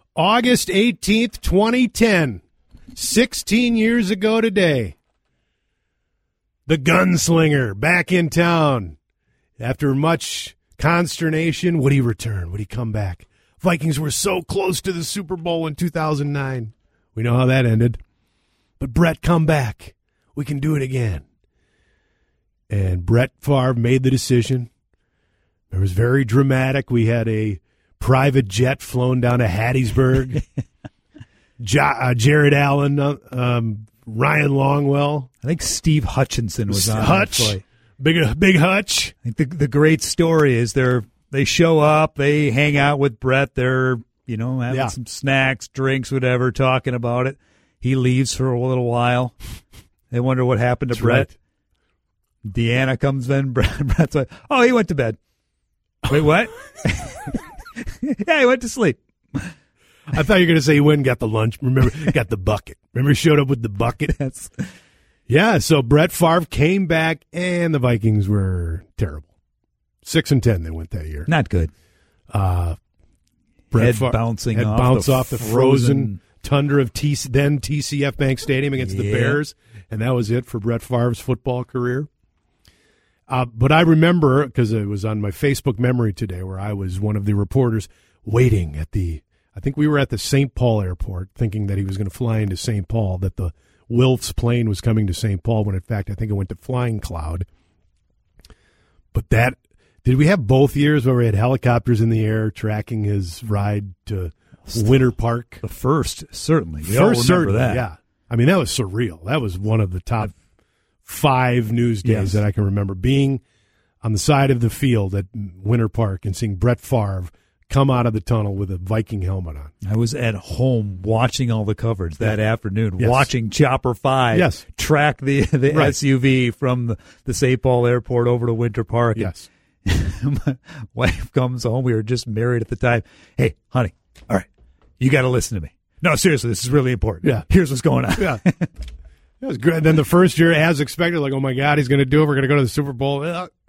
August 18th, 2010, 16 years ago today. The gunslinger back in town. After much consternation, would he return? Would he come back? Vikings were so close to the Super Bowl in 2009. We know how that ended. But Brett, come back. We can do it again. And Brett Favre made the decision. It was very dramatic. We had a private jet flown down to Hattiesburg. Jared Allen, Ryan Longwell. I think Steve Hutchinson was on Hutch. that flight. Big Hutch. I think the great story is they show up, they hang out with Brett, they're having some snacks, drinks, whatever, talking about it. He leaves for a little while. They wonder what happened to Brett. Right. Deanna comes in. Brett's like, "Oh, he went to bed." Wait, what? Yeah, he went to sleep. I thought you were going to say he went and got the lunch. Remember, got the bucket. Remember, he showed up with the bucket. Yeah, so Brett Favre came back, and the Vikings were terrible. 6-10 they went that year. Not good. Brett Favre bouncing off the frozen tundra of then TCF Bank Stadium against the Bears, and that was it for Brett Favre's football career. But I remember, because it was on my Facebook memory today, where I was one of the reporters waiting at I think we were at the St. Paul airport, thinking that he was going to fly into St. Paul, that the Wilfs plane was coming to St. Paul, when in fact I think it went to Flying Cloud. But did we have both years where we had helicopters in the air tracking his ride to Winter Park? The first, certainly. We all remember that. Yeah. I mean, that was surreal. That was one of the top 5 news days that I can remember, being on the side of the field at Winter Park and seeing Brett Favre come out of the tunnel with a Viking helmet on. I was at home watching all the coverage that afternoon, watching Chopper 5 track the SUV from the St. Paul airport over to Winter Park. Yes. My wife comes home. We were just married at the time. "Hey, honey, all right, you got to listen to me. No, seriously, this is really important. Yeah. Here's what's going on." Yeah. It was great. Then the first year, as expected, like, oh, my God, he's going to do it. We're going to go to the Super Bowl.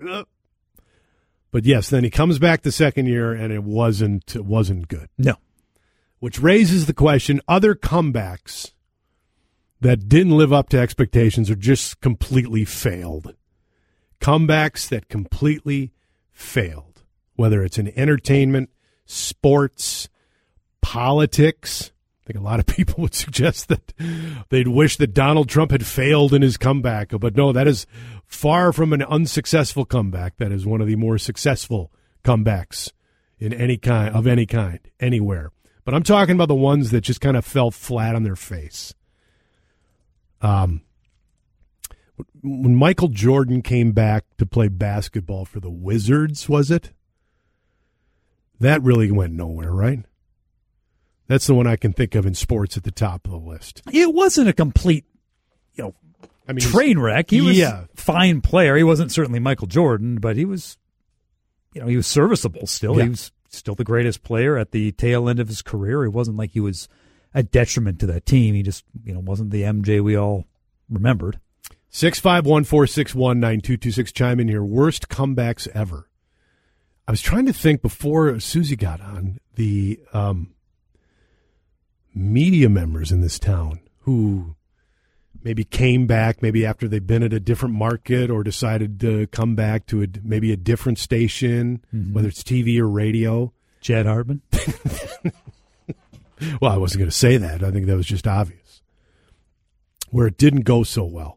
But, yes, then he comes back the second year, and it wasn't good. No. Which raises the question, other comebacks that didn't live up to expectations or just completely failed. Comebacks that completely failed, whether it's in entertainment, sports, politics. I think a lot of people would suggest that they'd wish that Donald Trump had failed in his comeback. But no, that is far from an unsuccessful comeback. That is one of the more successful comebacks in any kind, anywhere. But I'm talking about the ones that just kind of fell flat on their face. When Michael Jordan came back to play basketball for the Wizards, was it? That really went nowhere, right? That's the one I can think of in sports at the top of the list. It wasn't a complete, train wreck. He was a fine player. He wasn't certainly Michael Jordan, but he was, he was serviceable still. Yeah. He was still the greatest player at the tail end of his career. It wasn't like he was a detriment to that team. He just, wasn't the MJ we all remembered. 651-461-9226. Chime in here. Worst comebacks ever. I was trying to think before Susie got on, the media members in this town who maybe came back, maybe after they've been at a different market or decided to come back to maybe a different station, whether it's TV or radio. Chad Hartman? Well, I wasn't going to say that. I think that was just obvious. Where it didn't go so well.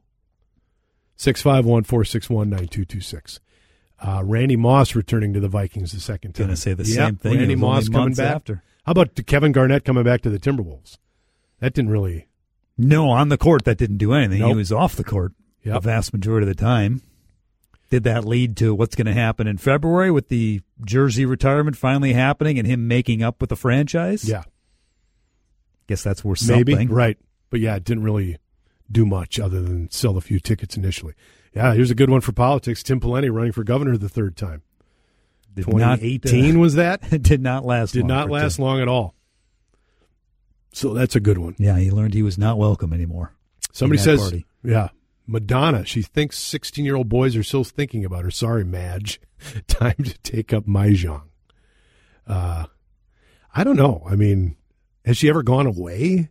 651-461-9226. Randy Moss returning to the Vikings the second time. Going to say the same thing. Randy Moss coming back. After. How about Kevin Garnett coming back to the Timberwolves? That didn't really... No, on the court, that didn't do anything. Nope. He was off the court the vast majority of the time. Did that lead to what's going to happen in February with the jersey retirement finally happening and him making up with the franchise? Yeah. Guess that's worth something. Maybe, right. But, yeah, it didn't really do much other than sell a few tickets initially. Yeah, here's a good one for politics. Tim Pawlenty running for governor the third time. 2018 was that? It did not last long. Did not last long at all. So that's a good one. Yeah, he learned he was not welcome anymore. Somebody says, Madonna, she thinks 16-year-old boys are still thinking about her. Sorry, Madge. Time to take up Mahjong. I don't know. I mean, Has she ever gone away?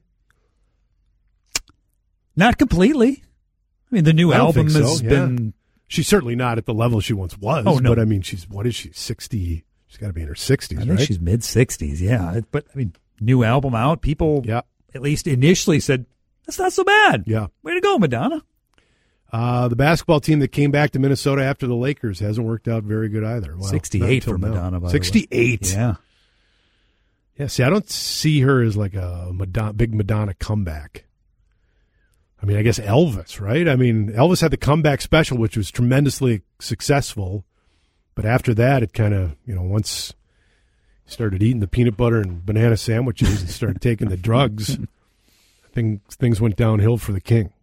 Not completely. I mean, the new album has been... She's certainly not at the level she once was. Oh, no. But, I mean, what is she, 60? She's got to be in her 60s, I think she's mid-60s, yeah. But, I mean, new album out. People, at least initially, said, that's not so bad. Yeah. Way to go, Madonna. The basketball team that came back to Minnesota after the Lakers hasn't worked out very good either. Well, 68 for Madonna, by the way. 68. Yeah. Yeah, see, I don't see her as like a big Madonna comeback. I mean, I guess Elvis, right? I mean, Elvis had the comeback special, which was tremendously successful. But after that, it kind of, once he started eating the peanut butter and banana sandwiches and started taking the drugs, things went downhill for the king.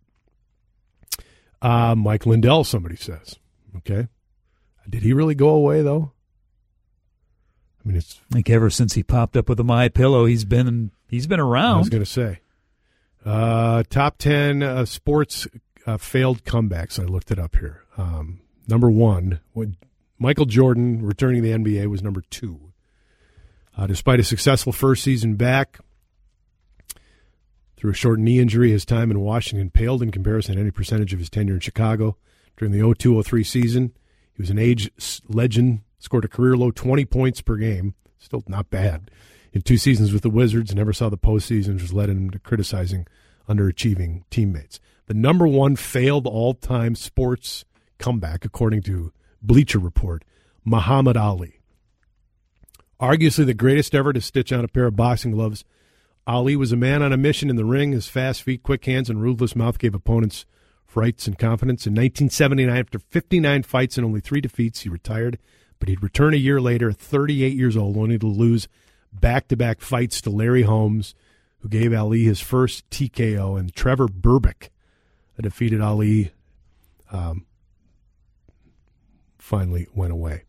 Mike Lindell, somebody says. Okay. Did he really go away, though? I mean, it's... I think ever since he popped up with a MyPillow, he's been around. I was going to say. Top 10 sports failed comebacks. I looked it up here. Number 1, when Michael Jordan returning to the NBA was number 2. Despite a successful first season back, through a short knee injury, his time in Washington paled in comparison to any percentage of his tenure in Chicago. During the 02-03 season, he was an age legend, scored a career-low 20 points per game. Still not bad. In 2 seasons with the Wizards, never saw the postseason, which led him to criticizing underachieving teammates. The number 1 failed all-time sports comeback, according to Bleacher Report, Muhammad Ali. Arguably the greatest ever to stitch on a pair of boxing gloves, Ali was a man on a mission in the ring. His fast feet, quick hands, and ruthless mouth gave opponents frights and confidence. In 1979, after 59 fights and only 3 defeats, he retired, but he'd return a year later, 38 years old, only to lose back-to-back fights to Larry Holmes, who gave Ali his first TKO, and Trevor Berbick, a defeated Ali, finally went away.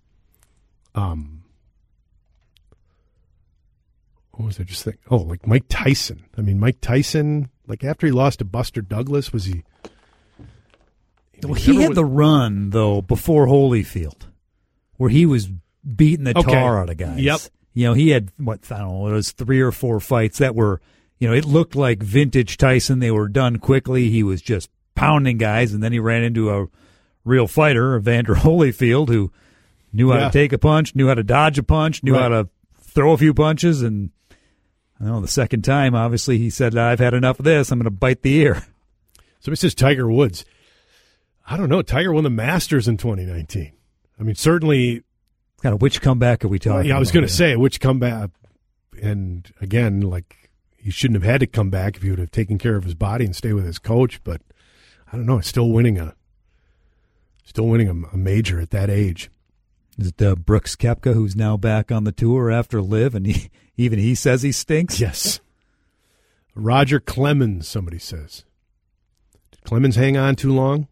What was I just thinking? Oh, like Mike Tyson. I mean, Mike Tyson, like after he lost to Buster Douglas, was he... Well, he had the run, though, before Holyfield, where he was beating the tar out of guys. Yep. He had, it was 3 or 4 fights that were, it looked like vintage Tyson. They were done quickly. He was just pounding guys, and then he ran into a real fighter, Evander Holyfield, who knew how to take a punch, knew how to dodge a punch, knew how to throw a few punches, and the second time, obviously, he said, I've had enough of this. I'm going to bite the ear. Somebody says Tiger Woods. I don't know. Tiger won the Masters in 2019. I mean, certainly... Kind of which comeback are we talking about? I was going to say, which comeback? And again, like, he shouldn't have had to come back if he would have taken care of his body and stay with his coach. But I don't know. Still winning a major at that age. Is it Brooks Koepka, who's now back on the tour after LIV, and he says he stinks? Yes. Roger Clemens, somebody says. Did Clemens hang on too long?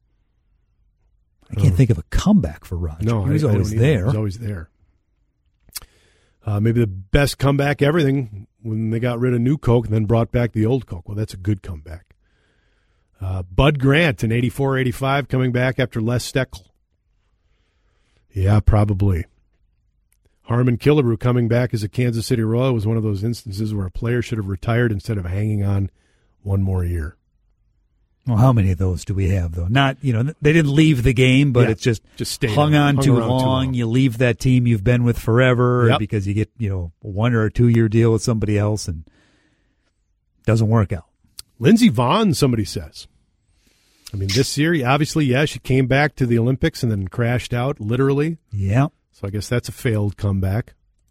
I can't think of a comeback for Roger. No, he was always there. He was always there. Maybe the best comeback everything when they got rid of New Coke and then brought back the old Coke. Well, that's a good comeback. Bud Grant in 84-85 coming back after Les Steckel. Yeah, probably. Harmon Killebrew coming back as a Kansas City Royal was one of those instances where a player should have retired instead of hanging on one more year. Well, how many of those do we have, though? Not, they didn't leave the game, but it's just hung on too long. You leave that team you've been with forever because you get, a 1 or a 2 year deal with somebody else and doesn't work out. Lindsey Vonn, somebody says. I mean, this year, obviously, she came back to the Olympics and then crashed out, literally. Yeah. So I guess that's a failed comeback.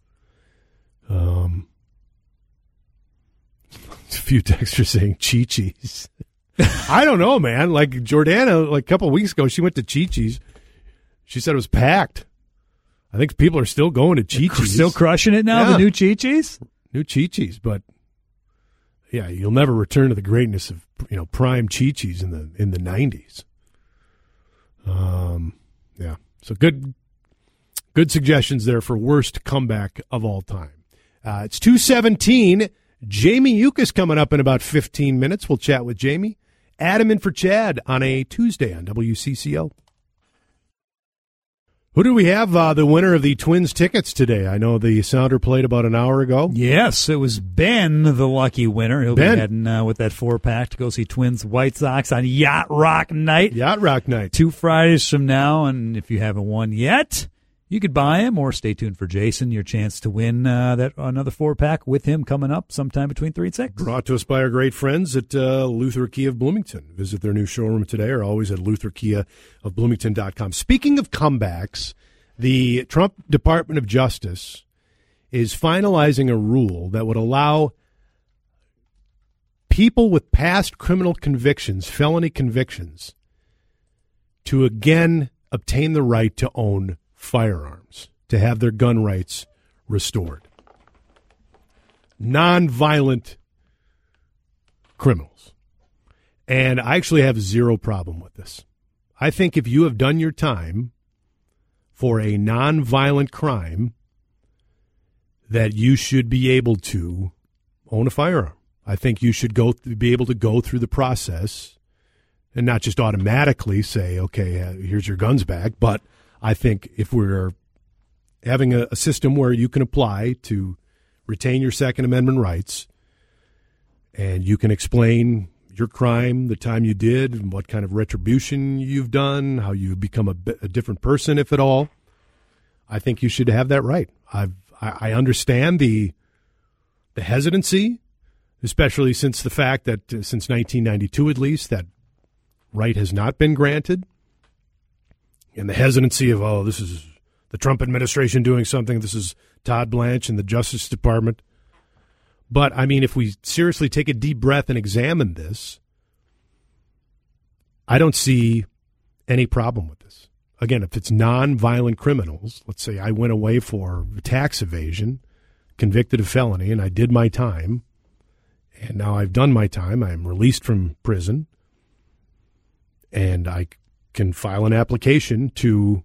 A few texters saying Chi-Chi's. I don't know, man. Like Jordana, like a couple of weeks ago, she went to Chi-Chi's. She said it was packed. I think people are still going to Chi-Chi's. Still crushing it now, the new Chi-Chi's? New Chi-Chi's, but yeah, you'll never return to the greatness of prime Chi-Chi's in the 90s. Yeah, so good suggestions there for worst comeback of all time. It's 2:17. Jamie Yukas coming up in about 15 minutes. We'll chat with Jamie. Adam in for Chad on a Tuesday on WCCO. Who do we have the winner of the Twins tickets today? I know the sounder played about an hour ago. Yes, it was Ben, the lucky winner. He'll be heading with that 4-pack to go see Twins White Sox on Yacht Rock Night. Yacht Rock Night. 2 Fridays from now, and if you haven't won yet, you could buy him or stay tuned for Jason, your chance to win that another 4-pack with him coming up sometime between 3 and 6. Brought to us by our great friends at Luther Kia of Bloomington. Visit their new showroom today or always at lutherkiaofbloomington.com. Speaking of comebacks, the Trump Department of Justice is finalizing a rule that would allow people with past criminal convictions, felony convictions, to again obtain the right to own firearms, to have their gun rights restored. Non-violent criminals. And I actually have zero problem with this. I think if you have done your time for a non-violent crime, that you should be able to own a firearm. I think you should be able to go through the process and not just automatically say, okay, here's your guns back, but I think if we're having a system where you can apply to retain your Second Amendment rights and you can explain your crime, the time you did, and what kind of retribution you've done, how you become a different person, if at all, I think you should have that right. I understand the hesitancy, especially since the fact that since 1992 at least, that right has not been granted. And the hesitancy of, this is the Trump administration doing something. This is Todd Blanche and the Justice Department. But, I mean, if we seriously take a deep breath and examine this, I don't see any problem with this. Again, if it's non-violent criminals, let's say I went away for tax evasion, convicted of felony, and I did my time, and now I've done my time, I'm released from prison, and I can file an application to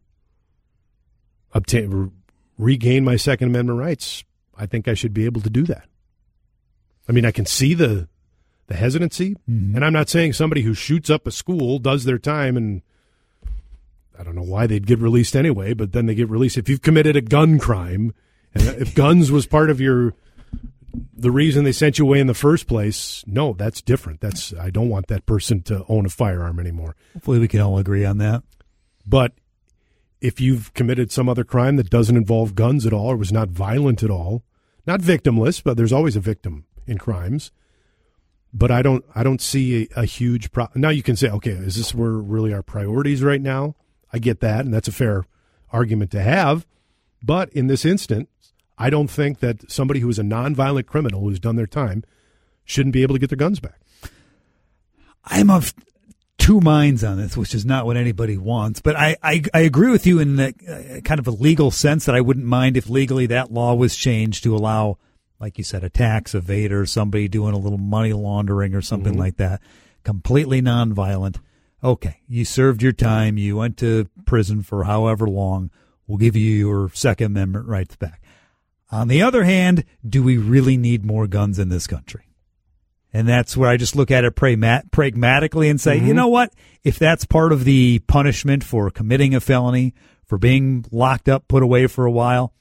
regain my Second Amendment rights. I think I should be able to do that. I mean, I can see the hesitancy, and I'm not saying somebody who shoots up a school, does their time, and I don't know why they'd get released anyway, but then they get released. If you've committed a gun crime, and if guns was part of the reason they sent you away in the first place, no, that's different. I don't want that person to own a firearm anymore. Hopefully we can all agree on that. But if you've committed some other crime that doesn't involve guns at all or was not violent at all, not victimless, but there's always a victim in crimes. But I don't see a huge problem. Now you can say, okay, is this where really our priorities right now? I get that, and that's a fair argument to have. But in this instance, I don't think that somebody who is a nonviolent criminal who's done their time shouldn't be able to get their guns back. I'm of two minds on this, which is not what anybody wants. But I agree with you in the kind of a legal sense that I wouldn't mind if legally that law was changed to allow, like you said, a tax evader, somebody doing a little money laundering or something like that, completely nonviolent. Okay, you served your time. You went to prison for however long. We'll give you your Second Amendment rights back. On the other hand, do we really need more guns in this country? And that's where I just look at it pragmatically and say, you know what? If that's part of the punishment for committing a felony, for being locked up, put away for a while,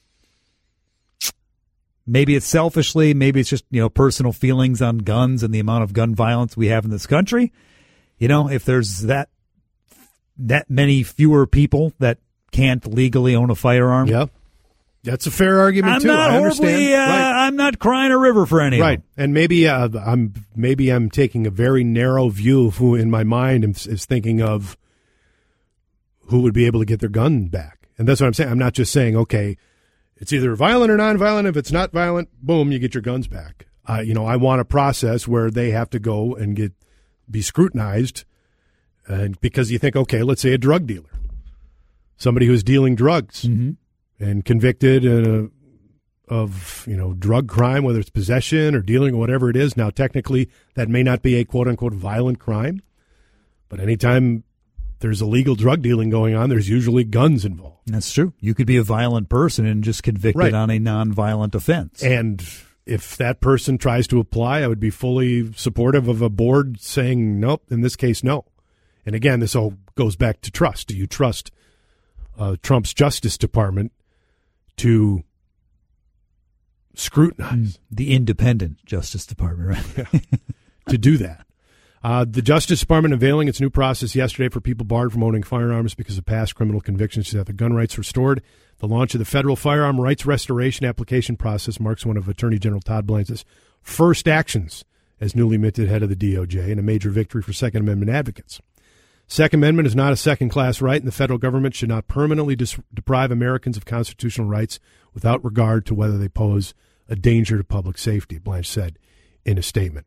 maybe it's selfishly, maybe it's just, personal feelings on guns and the amount of gun violence we have in this country. If there's that many fewer people that can't legally own a firearm. Yeah. That's a fair argument, too. I understand. Right. I'm not crying a river for anyone. Right. And maybe I'm taking a very narrow view of who in my mind is thinking of who would be able to get their gun back. And that's what I'm saying. I'm not just saying, okay, it's either violent or nonviolent. If it's not violent, boom, you get your guns back. I want a process where they have to go and be scrutinized, and because you think, okay, let's say a drug dealer, somebody who's dealing drugs and convicted of drug crime, whether it's possession or dealing or whatever it is. Now, technically, that may not be a quote unquote violent crime, but anytime there's illegal drug dealing going on, there's usually guns involved. That's true. You could be a violent person and just convicted on a nonviolent offense. And if that person tries to apply, I would be fully supportive of a board saying, nope, in this case, no. And again, this all goes back to trust. Do you trust Trump's Justice Department to scrutinize. The independent Justice Department, right? Yeah, to do that. The Justice Department unveiling its new process yesterday for people barred from owning firearms because of past criminal convictions to have their gun rights restored. The launch of the federal firearm rights restoration application process marks one of Attorney General Todd Blanchard's first actions as newly minted head of the DOJ and a major victory for Second Amendment advocates. Second Amendment is not a second-class right, and the federal government should not permanently deprive Americans of constitutional rights without regard to whether they pose a danger to public safety, Blanche said in a statement.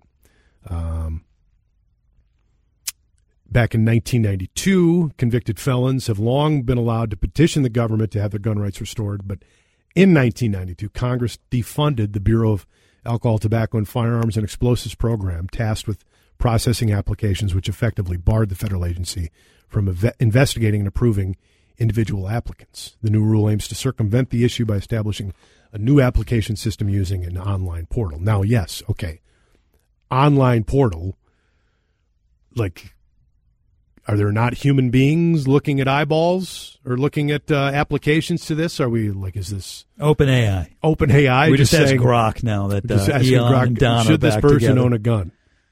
Back in 1992, convicted felons have long been allowed to petition the government to have their gun rights restored, but in 1992, Congress defunded the Bureau of Alcohol, Tobacco, and Firearms and Explosives program tasked with processing applications, which effectively barred the federal agency from investigating and approving individual applicants. The new rule aims to circumvent the issue by establishing a new application system using an online portal. Now, yes, okay, online portal, like, are there not human beings looking at eyeballs or looking at applications to this? Are we like, is this OpenAI? OpenAI. We just ask Grok now that Elon and Don should this person together. own a gun?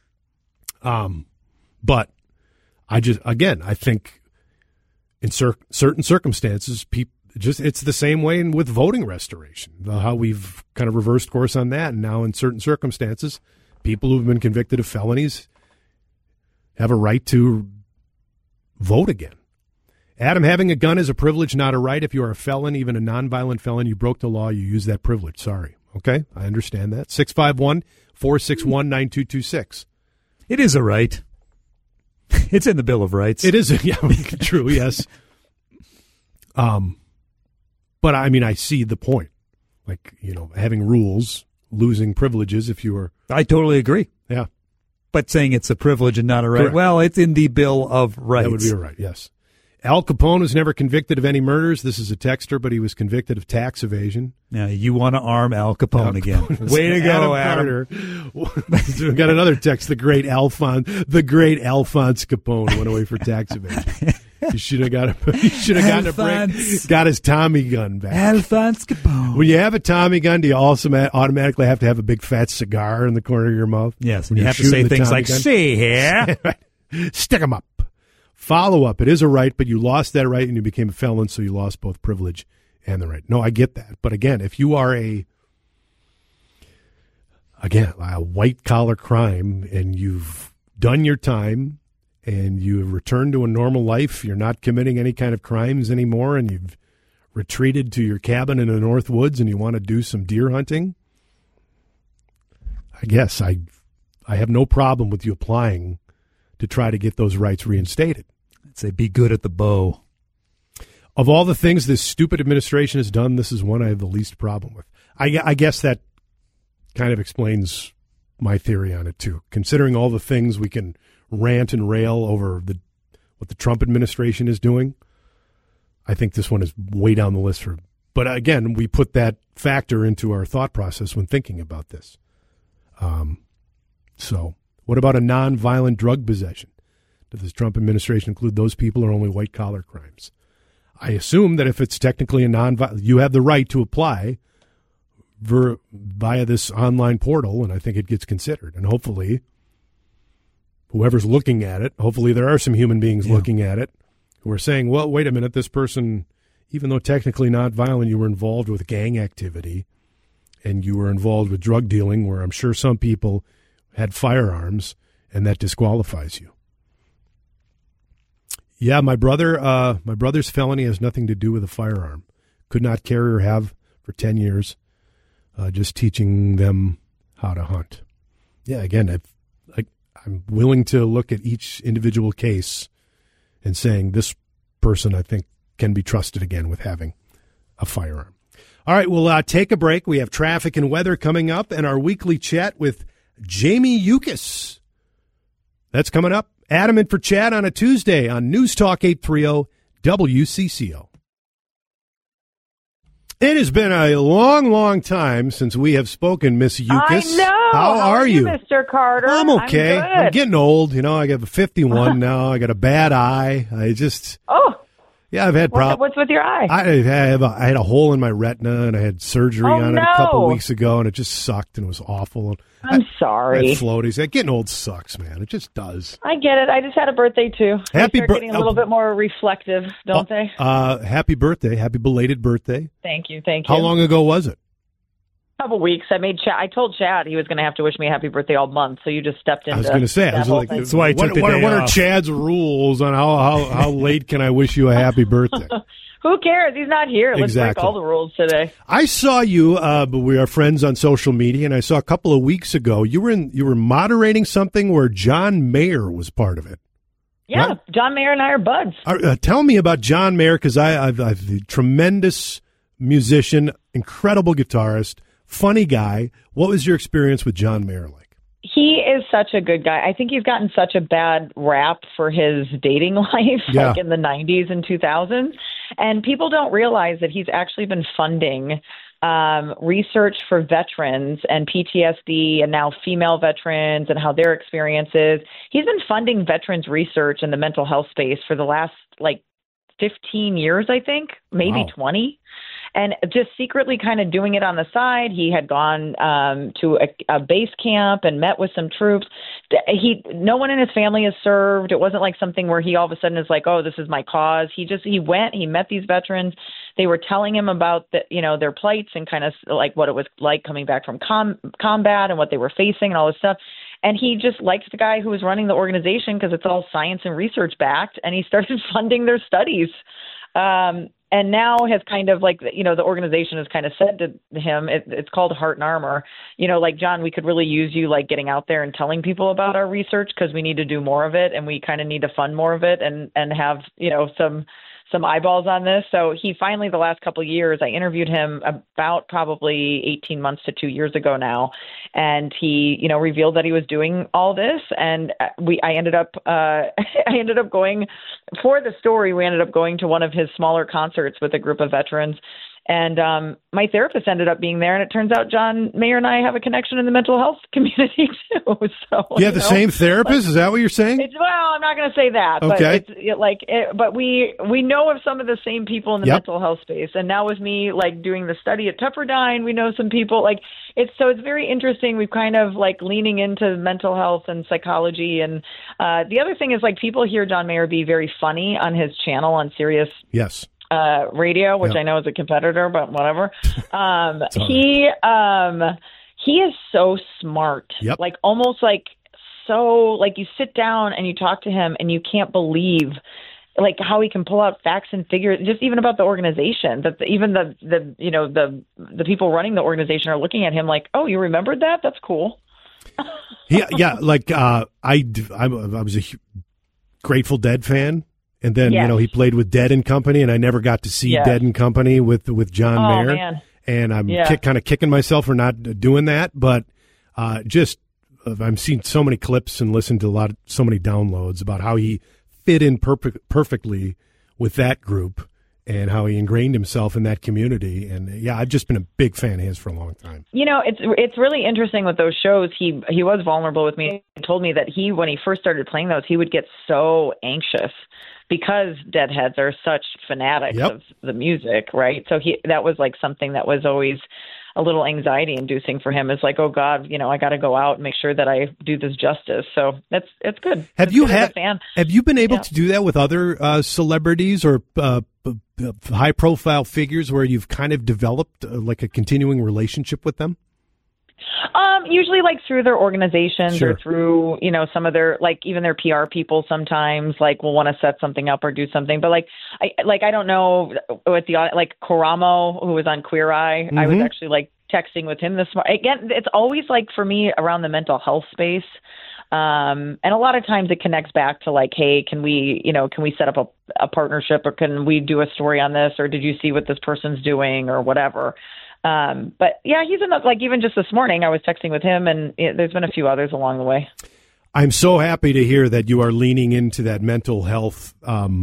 But I think in certain circumstances, it's the same way with voting restoration. How we've kind of reversed course on that, and now in certain circumstances, people who've been convicted of felonies have a right to vote again. Adam, having a gun is a privilege, not a right. If you are a felon, even a nonviolent felon, you broke the law, you use that privilege. Sorry. Okay, I understand that. 651-461-9226. It is a right. It's in the Bill of Rights. It is, yeah, true, yes. But, I mean, I see the point. Like, having rules, losing privileges if you are... I totally agree. Yeah. But saying it's a privilege and not a right, correct. Well, it's in the Bill of Rights. That would be a right, yes. Al Capone was never convicted of any murders. This is a texter, but he was convicted of tax evasion. Now, you want to arm Al Capone again. Way to go, Adam. We got another text. The great Alphonse Capone went away for tax evasion. He should have gotten a break. Got his Tommy gun back. Alphonse Capone. When you have a Tommy gun, do you also automatically have to have a big fat cigar in the corner of your mouth? Yes, and you have to say things like, "See here, stick them up." Follow up. It is a right, but you lost that right and you became a felon, so you lost both privilege and the right. No, I get that. But again, if you are a white-collar crime and you've done your time and you have returned to a normal life, you're not committing any kind of crimes anymore, and you've retreated to your cabin in the North Woods and you want to do some deer hunting, I guess I have no problem with you applying to try to get those rights reinstated. I'd say be good at the bow. Of all the things this stupid administration has done, this is one I have the least problem with. I guess that kind of explains my theory on it, too. Considering all the things we can rant and rail over what the Trump administration is doing, I think this one is way down the list. But again, we put that factor into our thought process when thinking about this. So what about a nonviolent drug possession? Does the Trump administration include those people or only white-collar crimes? I assume that if it's technically a nonviolent, you have the right to apply via this online portal, and I think it gets considered. And hopefully, whoever's looking at it, hopefully there are some human beings looking at it who are saying, well, wait a minute, this person, even though technically not violent, you were involved with gang activity and you were involved with drug dealing, where I'm sure some people had firearms, and that disqualifies you. Yeah, my brother's felony has nothing to do with a firearm. Could not carry or have for 10 years, just teaching them how to hunt. Yeah, again, I'm willing to look at each individual case and saying this person, I think, can be trusted again with having a firearm. All right, we'll take a break. We have traffic and weather coming up and our weekly chat with Jamie Yukas. That's coming up. Adam in for Chad on a Tuesday on News Talk 830 WCCO. It has been a long, long time since we have spoken, Miss Yukas. I know. How are you, Mr. Carter? I'm okay. I'm getting old. I got 51 now. I got a bad eye. Yeah, I've had problems. What's with your eye? I had a hole in my retina, and I had surgery on it a couple weeks ago, and it just sucked, and it was awful. I'm sorry. I had floaties. Getting old sucks, man. It just does. I get it. I just had a birthday, too. Happy birthday! Getting a little bit more reflective, don't they? Happy birthday. Happy belated birthday. Thank you. Thank you. How long ago was it? Couple weeks. I told Chad he was going to have to wish me a happy birthday all month, so you just stepped in. I was going to say, I was like, that's why I took the day what are off. Chad's rules on how late can I wish you a happy birthday? Who cares? He's not here. Let's Exactly. break all the rules today. I saw you, but we are friends on social media, and I saw a couple of weeks ago you were moderating something where John Mayer was part of it. Yeah, right? John Mayer and I are buds. Tell me about John Mayer, because I've a tremendous musician, incredible guitarist, funny guy. What was your experience with John Mayer like? He is such a good guy. I think he's gotten such a bad rap for his dating life, like in the 90s and 2000s. And people don't realize that he's actually been funding research for veterans and PTSD and now female veterans and how their experiences. He's been funding veterans research in the mental health space for the last 15 years, I think, maybe 20. And just secretly kind of doing it on the side. He had gone to a base camp and met with some troops. No one in his family is served. It wasn't like something where he all of a sudden is like, oh, this is my cause. He went, he met these veterans. They were telling him about their plights and kind of like what it was like coming back from combat and what they were facing and all this stuff. And he just liked the guy who was running the organization because it's all science and research backed. And he started funding their studies. And now has kind of the organization has kind of said to him, it's called Heart and Armor, John, we could really use you getting out there and telling people about our research because we need to do more of it and we kind of need to fund more of it and have, some eyeballs on this. So he finally, the last couple of years, I interviewed him about probably 18 months to 2 years ago now. And he, revealed that he was doing all this. And I ended up going for the story. We ended up going to one of his smaller concerts with a group of veterans. And my therapist ended up being there, and it turns out John Mayer and I have a connection in the mental health community too. So you have the same therapist? Is that what you're saying? Well, I'm not going to say that, okay. But we know of some of the same people in the mental health space, and now with me doing the study at Pepperdine, we know some people. It's very interesting. We've kind of leaning into mental health and psychology, and the other thing is people hear John Mayer be very funny on his channel on Sirius. Yes. Radio, which I know is a competitor, but whatever. He is so smart. Yep. Almost you sit down and you talk to him and you can't believe how he can pull out facts and figures, just even about the organization, that even the people running the organization are looking at him like, oh, you remembered that? That's cool. Yeah. I was a Grateful Dead fan. And then, he played with Dead and Company, and I never got to see Dead and Company with John Mayer. Man. And I'm kind of kicking myself for not doing that. But I've seen so many clips and listened to so many downloads about how he fit in perfectly with that group and how he ingrained himself in that community. And, I've just been a big fan of his for a long time. It's really interesting with those shows. He was vulnerable with me. He told me that when he first started playing those, he would get so anxious because Deadheads are such fanatics of the music, right? So that was something that was always a little anxiety inducing for him. It's oh God, I got to go out and make sure that I do this justice. So it's good. Have you been able to do that with other celebrities or high profile figures where you've kind of developed a continuing relationship with them? Usually through their organizations or through, some of their, even their PR people sometimes will want to set something up or do something. But I don't know with Karamo, who was on Queer Eye, I was actually texting with him this morning. Again, it's always for me around the mental health space. And a lot of times it connects back to hey, can we set up a partnership, or can we do a story on this? Or did you see what this person's doing or whatever? But he's enough. Even just this morning, I was texting with him, and there's been a few others along the way. I'm so happy to hear that you are leaning into that mental health.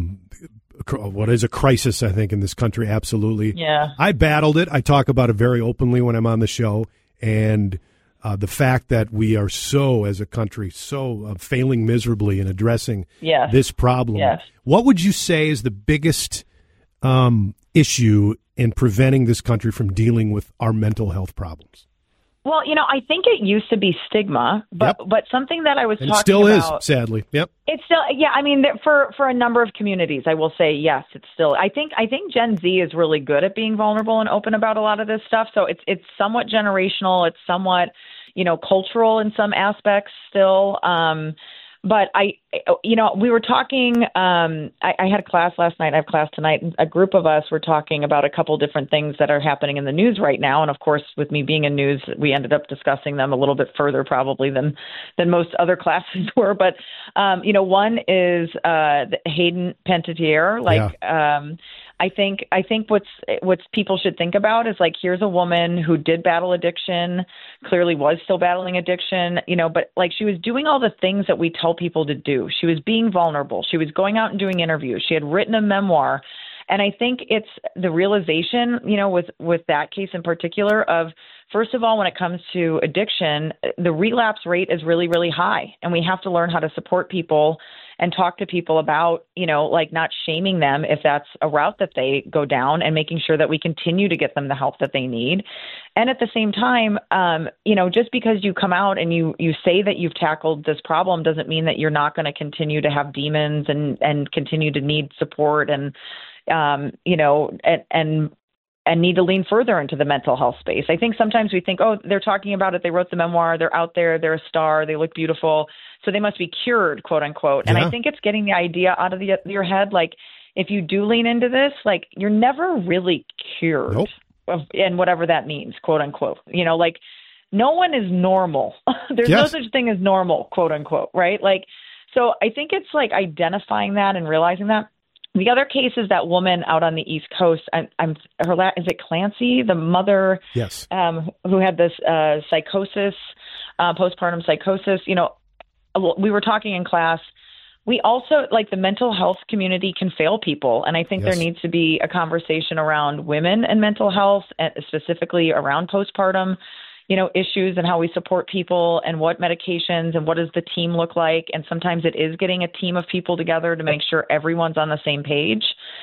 What is a crisis, I think, in this country? Absolutely. Yeah. I battled it. I talk about it very openly when I'm on the show, and the fact that we are as a country, failing miserably in addressing this problem. Yes. What would you say is the biggest issue in preventing this country from dealing with our mental health problems? Well, I think it used to be stigma, but something that I was talking about. It still is, sadly. Yep. It's still, yeah. I mean, for a number of communities, I will say yes. It's still. I think Gen Z is really good at being vulnerable and open about a lot of this stuff. So it's somewhat generational. It's somewhat, cultural in some aspects still. But we were talking, I had a class last night, I have class tonight, and a group of us were talking about a couple different things that are happening in the news right now. And of course, with me being in news, we ended up discussing them a little bit further probably than most other classes were. But, one is Hayden Panettiere, I think what's people should think about is here's a woman who did battle addiction, clearly was still battling addiction, but she was doing all the things that we tell people to do. She was being vulnerable. She was going out and doing interviews. She had written a memoir. And I think it's the realization, with that case in particular of, first of all, when it comes to addiction, the relapse rate is really, really high. And we have to learn how to support people and talk to people about, not shaming them if that's a route that they go down, and making sure that we continue to get them the help that they need. And at the same time, just because you come out and you say that you've tackled this problem doesn't mean that you're not going to continue to have demons and continue to need support and need to lean further into the mental health space. I think sometimes we think, they're talking about it. They wrote the memoir. They're out there. They're a star. They look beautiful. So they must be cured, quote unquote. And I think it's getting the idea out of your head. If you do lean into this, you're never really cured. Nope. And whatever that means, quote unquote. No one is normal. There's no such thing as normal, quote unquote. Right. So I think it's identifying that and realizing that. The other case is that woman out on the East Coast. Is it Clancy, the mother? Yes. Who had this psychosis, postpartum psychosis. We were talking in class. We also, the mental health community can fail people. And I think there needs to be a conversation around women and mental health, and specifically around postpartum, issues and how we support people and what medications and what does the team look like. And sometimes it is getting a team of people together to make sure everyone's on the same page.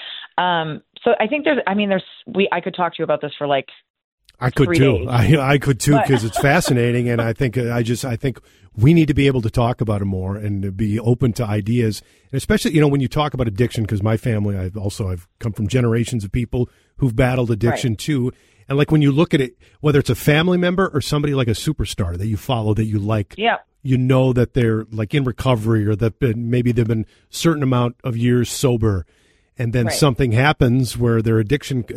So I think I could talk to you about this for I could 3 too. days. I could too, because it's fascinating, and I think we need to be able to talk about it more and to be open to ideas, and especially when you talk about addiction. Because my family, I've come from generations of people who've battled addiction too, and when you look at it, whether it's a family member or somebody like a superstar that you follow that you like, that they're in recovery, or that maybe they've been a certain amount of years sober, and then something happens where their addiction,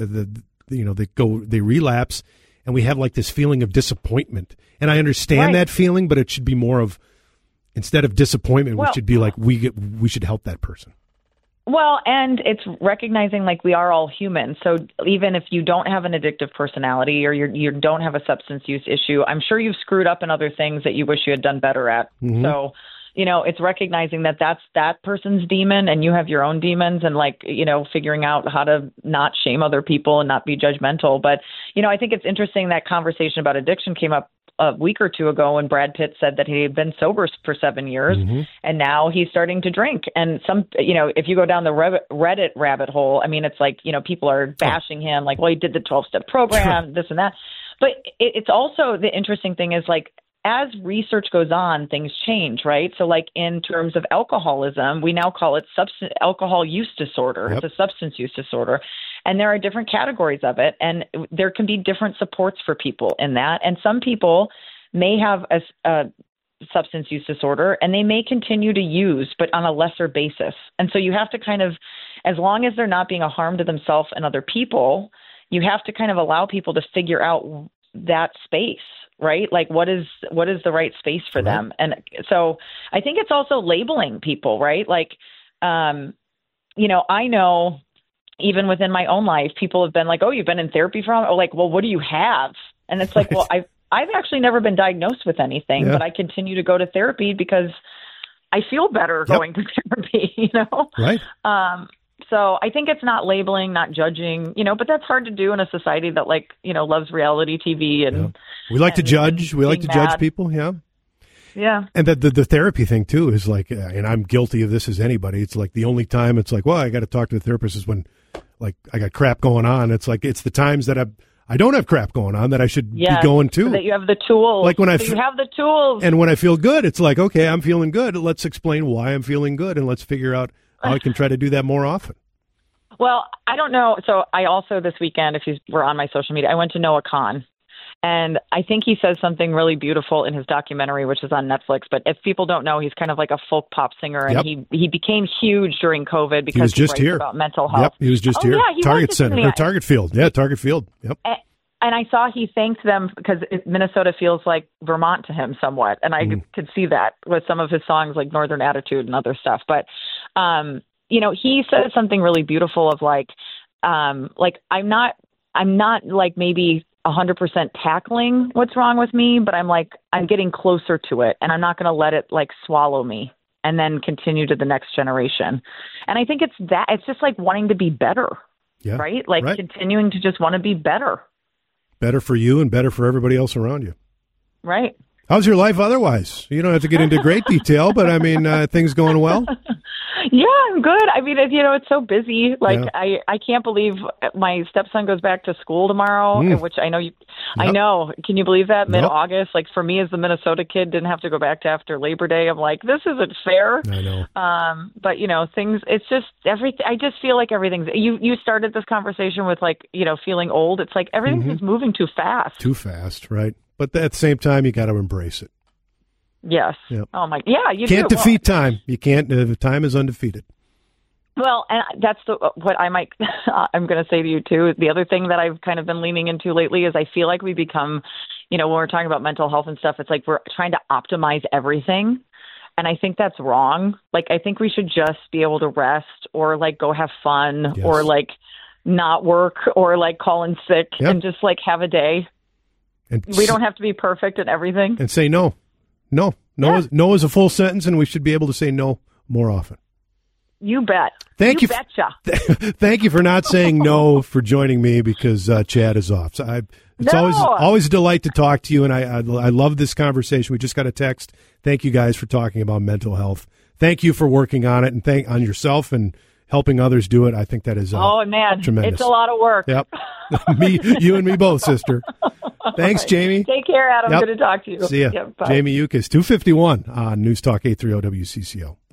they relapse, and we have this feeling of disappointment. And I understand that feeling, but it should be more of, instead of disappointment, we should be we should help that person. Well, and it's recognizing we are all human. So even if you don't have an addictive personality or you don't have a substance use issue, I'm sure you've screwed up in other things that you wish you had done better at. Mm-hmm. So, it's recognizing that that's that person's demon and you have your own demons, and figuring out how to not shame other people and not be judgmental. But, I think it's interesting that conversation about addiction came up a week or two ago when Brad Pitt said that he had been sober for 7 years, and now he's starting to drink. And if you go down the Reddit rabbit hole, it's people are bashing him, he did the 12-step program, this and that. But it's also, the interesting thing is as research goes on, things change, right? So in terms of alcoholism, we now call it alcohol use disorder. Yep. It's a substance use disorder. And there are different categories of it. And there can be different supports for people in that. And some people may have a substance use disorder and they may continue to use, but on a lesser basis. And so you have to as long as they're not being a harm to themselves and other people, you have to allow people to figure out that space. Right? What is the right space for them? And so I think it's also labeling people, right? I know even within my own life, people have been oh, you've been in therapy for, well, what do you have? And it's well, I've actually never been diagnosed with anything, but I continue to go to therapy because I feel better going to therapy, Right. So I think it's not labeling, not judging, but that's hard to do in a society that loves reality TV and we like to judge. We like to judge people. Yeah. Yeah. And the therapy thing too is and I'm guilty of this as anybody. It's the only time it's well, I got to talk to the therapist is when like I got crap going on. It's like it's the times that I don't have crap going on that I should be going to. So that you have the tools. Like when you have the tools. And when I feel good, it's like, okay, I'm feeling good. Let's explain why I'm feeling good, and let's figure out how I can try to do that more often. Well, I don't know. So I also this weekend, if you were on my social media, I went to Noah Kahan. And I think he says something really beautiful in his documentary, which is on Netflix. But if people don't know, he's kind of like a folk pop singer, and he became huge during COVID because he was just here about mental health. Yep, he was just here. Yeah, Target Center or Target Field. Yeah, Target Field. Yep. And I saw he thanked them because Minnesota feels like Vermont to him somewhat, and I could see that with some of his songs like Northern Attitude and other stuff. But he said something really beautiful of like I'm not like maybe 100% tackling what's wrong with me, but I'm getting closer to it, and I'm not going to let it like swallow me and then continue to the next generation. And I think it's just like wanting to be better, right? Like continuing to just want to be better. Better for you and better for everybody else around you. Right. How's your life otherwise? You don't have to get into great detail, but I mean, things going well? Yeah, I'm good. I mean, it's so busy. Like, I can't believe my stepson goes back to school tomorrow, which I know I know. Can you believe that? Mid-August? Like, for me as the Minnesota kid, didn't have to go back to after Labor Day. I'm like, this isn't fair. I know. But, things, it's just everything. I just feel like everything's, you started this conversation with like, feeling old. It's like everything's just moving too fast. Too fast, right? But at the same time, you got to embrace it. Yes. Yep. Oh my. Yeah. You can't defeat time. You can't. Time is undefeated. Well, and that's what I might. I'm going to say to you too. The other thing that I've kind of been leaning into lately is I feel like we become, when we're talking about mental health and stuff, it's like we're trying to optimize everything, and I think that's wrong. Like I think we should just be able to rest, or like go have fun, or like not work, or like call in sick, and just like have a day. And we don't have to be perfect at everything. And say no. No is a full sentence, and we should be able to say no more often. You bet. Thank you. Betcha. Thank you for not saying no for joining me because Chad is off. So it's always a delight to talk to you, and I love this conversation. We just got a text. Thank you guys for talking about mental health. Thank you for working on it, and thank on yourself and helping others do it. I think that is tremendous. It's a lot of work. Yep. You and me both, sister. Thanks, right. Jamie. Take care, Adam. Good to talk to you. See ya. Yep, Jamie Yuccas, 251 on News Talk 830 WCCO.